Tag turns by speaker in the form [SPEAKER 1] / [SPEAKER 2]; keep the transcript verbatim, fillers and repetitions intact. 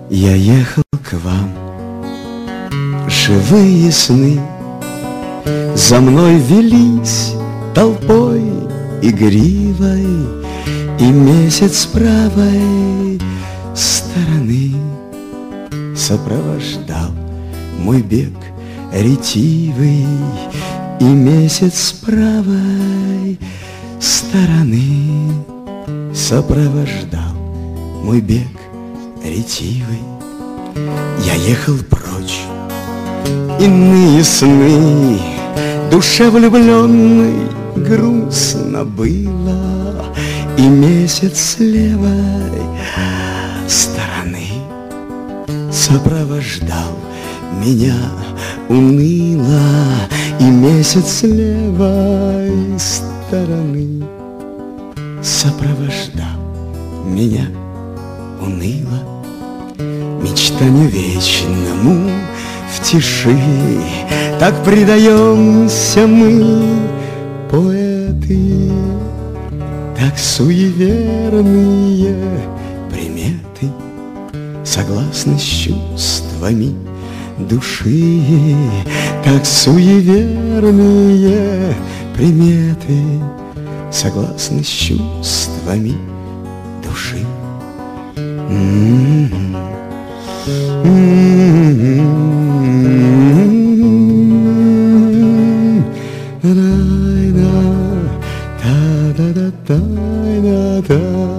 [SPEAKER 1] Я ехал к вам, живые сны за мной велись толпой игривой, и месяц с правой стороны сопровождал мой бег ретивый, и месяц с правой стороны сопровождал мой бег ретивый. Я ехал прочь, иные сны, душе влюбленной грустно было, и месяц с левой стороны сопровождал меня уныло, и месяц с левой стороны сопровождал меня уныло. Мечтанию вечному в тиши так предаемся мы, поэты, так суеверные приметы согласны с чувствами души, так суеверные приметы согласны с чувствами души. М-м-м. М-м-м.